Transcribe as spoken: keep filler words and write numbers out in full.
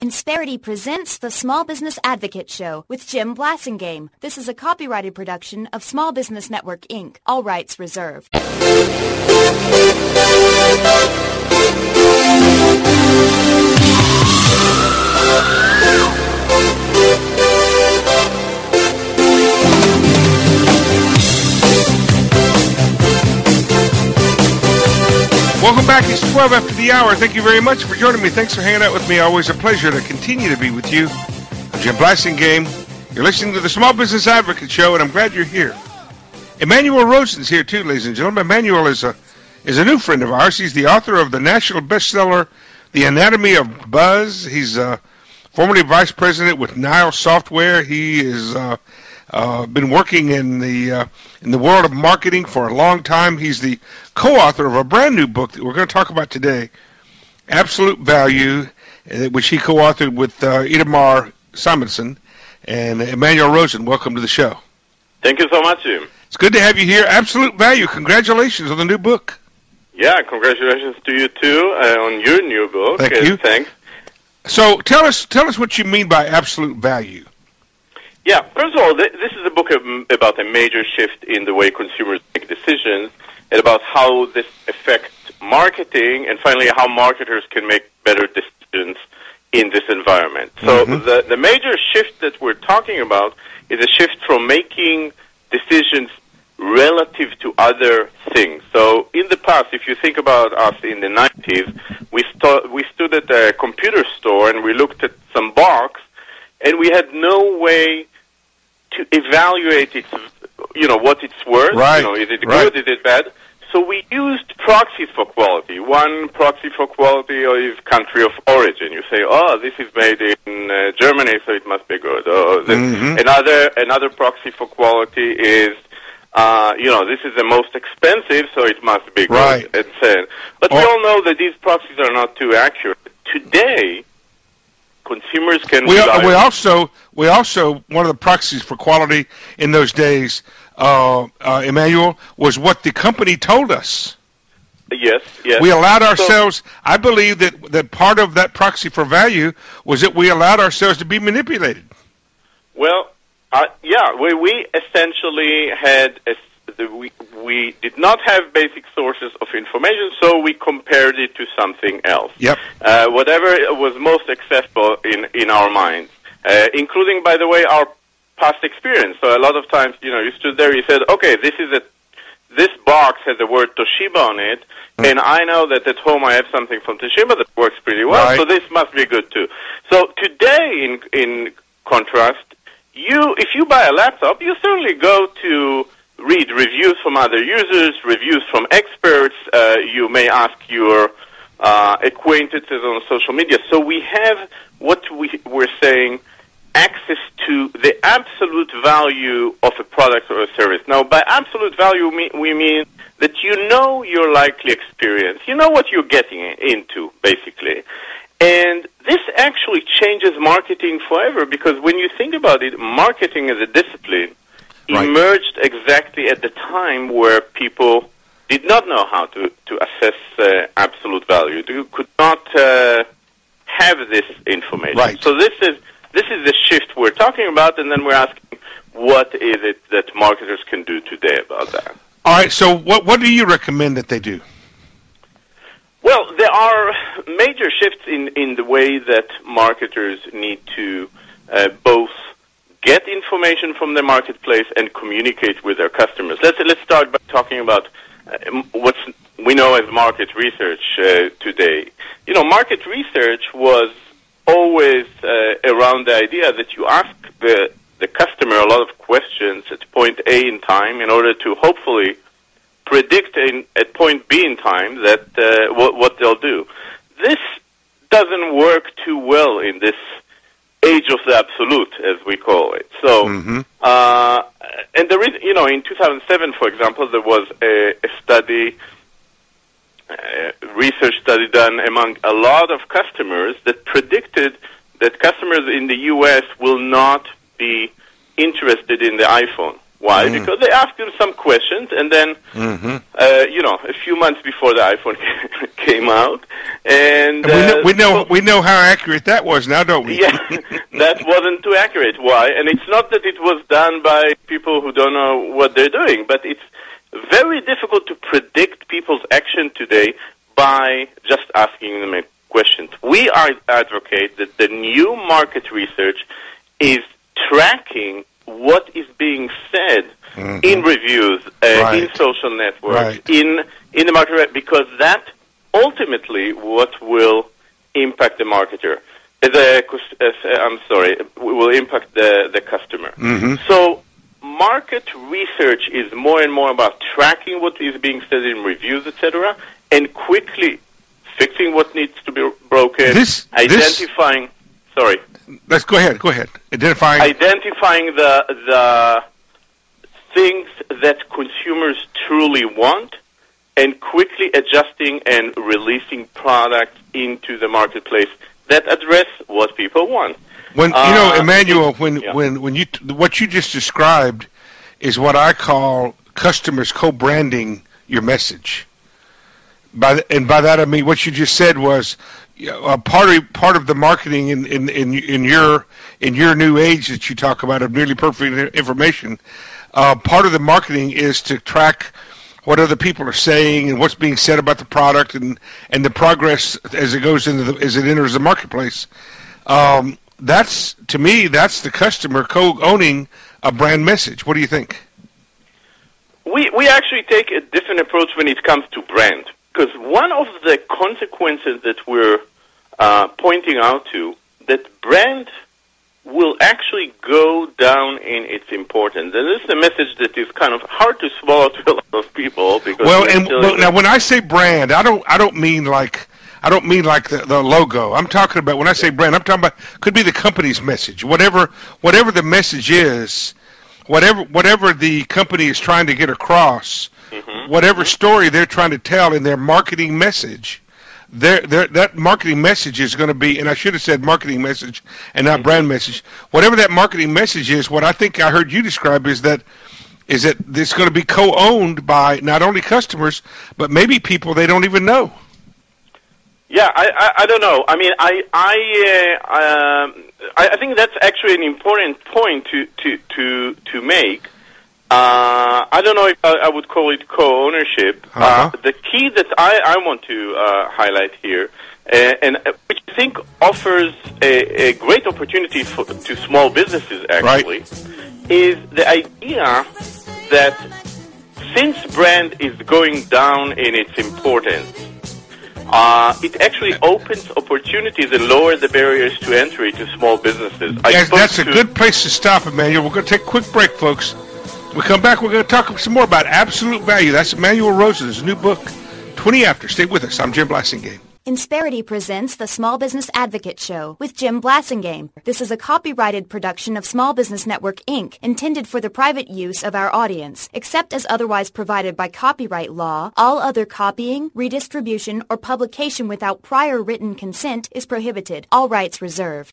Insperity presents the Small Business Advocate Show with Jim Blasingame. This is a copyrighted production of Small Business Network, Incorporated. All rights reserved. Welcome back. It's twelve after the hour. Thank you very much for joining me. Thanks for hanging out with me. Always a pleasure to continue to be with you. I'm Jim Blasingame. You're listening to the Small Business Advocate Show, and I'm glad you're here. Emmanuel Rosen's here, too, ladies and gentlemen. Emmanuel is a is a new friend of ours. He's the author of the national bestseller, The Anatomy of Buzz. He's uh, formerly vice president with Nile Software. He has uh, uh, been working in the uh, in the world of marketing for a long time. He's the co-author of a brand new book that we're going to talk about today, Absolute Value, which he co-authored with uh, Itamar Simonson. And Emmanuel Rosen, welcome to the show. Thank you so much, Jim. It's good to have you here. Absolute Value. Congratulations on the new book. Yeah, congratulations to you too uh, on your new book. Thank uh, you. Thanks. So tell us, tell us what you mean by absolute value. Yeah, first of all, th- this is a book of, about a major shift in the way consumers make decisions and about how this affects marketing and finally how marketers can make better decisions in this environment. So Mm-hmm. the, the major shift that we're talking about is a shift from making decisions relative to other things. So in the past, if you think about us in the nineties, we, st- we stood at a computer store and we looked at some box and we had no way to evaluate its, you know, what it's worth. Right. You know, is it right. good, is it bad? So we used proxies for quality. One proxy for quality is country of origin. You say, oh, this is made in uh, Germany, so it must be good. Oh, this. Mm-hmm. Another another proxy for quality is, uh, you know, this is the most expensive, so it must be good. Right. And so, but Oh. we all know that these proxies are not too accurate. Today, consumers can We, rely we also we also one of the proxies for quality in those days, uh, uh, Emmanuel, was what the company told us. Yes, yes. We allowed ourselves. So, I believe that that part of that proxy for value was that we allowed ourselves to be manipulated. Well, uh, yeah, we we essentially had a, the, we we did not have basic sources of information, so we compared it to something else. Yep. Uh, whatever was most accessible in in our minds, uh, including, by the way, our past experience. So a lot of times, you know, you stood there, you said, okay, this is a this box has the word Toshiba on it, mm. and I know that at home I have something from Toshiba that works pretty well, right. so this must be good too. So today, in in contrast, you if you buy a laptop, you certainly go to read reviews from other users, reviews from experts. Uh, you may ask your uh, acquaintances on social media. So we have what we we're saying. Access to the absolute value of a product or a service. Now, by absolute value, we mean that you know your likely experience. You know what you're getting into, basically. And this actually changes marketing forever because when you think about it, marketing as a discipline right. emerged exactly at the time where people did not know how to, to assess uh, absolute value. You could not uh, have this information. Right. So this is This is the shift we're talking about, and then we're asking, what is it that marketers can do today about that? All right, so what what do you recommend that they do? Well, there are major shifts in, in the way that marketers need to uh, both get information from the marketplace and communicate with their customers. Let's, let's start by talking about uh, what we know as market research uh, today. You know, market research was always uh, around the idea that you ask the, the customer a lot of questions at point A in time in order to hopefully predict in, at point B in time that uh, what, what they'll do. This doesn't work too well in this age of the absolute, as we call it. So, mm-hmm. uh, and there is, you know, in two thousand seven, for example, there was a, a study Uh, research study done among a lot of customers that predicted that customers in the U S will not be interested in the iPhone Why? Mm. Because they asked him some questions, and then, mm-hmm. uh, you know, a few months before the iPhone came out, and, and we know uh, we know, so, we know how accurate that was now, don't we? Yeah, that wasn't too accurate. Why? And it's not that it was done by people who don't know what they're doing, but it's very difficult to predict people's action today by just asking them questions. We are advocate that the new market research is tracking what is being said mm-hmm. in reviews, uh, right. in social networks, right. in in the market, because that ultimately what will impact the marketer. The, uh, I'm sorry, will impact the the customer. Mm-hmm. So market research is more and more about tracking what is being said in reviews, et cetera, and quickly fixing what needs to be broken, this, identifying. This, sorry. Let's go ahead. Go ahead. Identifying. Identifying the the things that consumers truly want, and quickly adjusting and releasing products into the marketplace that address what people want. When uh, you know, Emmanuel, when yeah. when when you what you just described is what I call customers co-branding your message. By the, and by that I mean what you just said was uh, part of part of the marketing in, in in in your in your new age that you talk about of nearly perfect information. Uh, part of the marketing is to track what other people are saying and what's being said about the product and, and the progress as it goes into the, as it enters the marketplace. Um, that's to me that's the customer co-owning a brand message. What do you think? We we actually take a different approach when it comes to brand. Because one of the consequences that we're uh, pointing out to, that brand will actually go down in its importance. And this is a message that is kind of hard to swallow to a lot of people. Because well, and well, now when I say brand, I don't I don't mean like I don't mean like the, the logo. I'm talking about when I say brand, I'm talking about could be the company's message, whatever whatever the message is, whatever whatever the company is trying to get across. Mm-hmm. Whatever story they're trying to tell in their marketing message, their, their, that marketing message is going to be, and I should have said marketing message and not mm-hmm. brand message. Whatever that marketing message is, what I think I heard you describe is that is that it's going to be co-owned by not only customers, but maybe people they don't even know. Yeah, I, I, I don't know. I mean, I I, uh, um, I I think that's actually an important point to to to to make. Uh, I don't know if I, I would call it co-ownership. Uh-huh. Uh, the key that I, I want to uh, highlight here, uh, and uh, which I think offers a, a great opportunity for, to small businesses, actually, right. is the idea that since brand is going down in its importance, Uh, it actually opens opportunities and lowers the barriers to entry to small businesses. Yes, that's a good place to stop, Emmanuel. We're going to take a quick break, folks. When we come back, we're going to talk some more about absolute value. That's Emmanuel Rosen's new book, twenty after. Stay with us. I'm Jim Blasingame. Insperity presents the Small Business Advocate Show with Jim Blasingame. This is a copyrighted production of Small Business Network, Incorporated, intended for the private use of our audience. Except as otherwise provided by copyright law, all other copying, redistribution, or publication without prior written consent is prohibited. All rights reserved.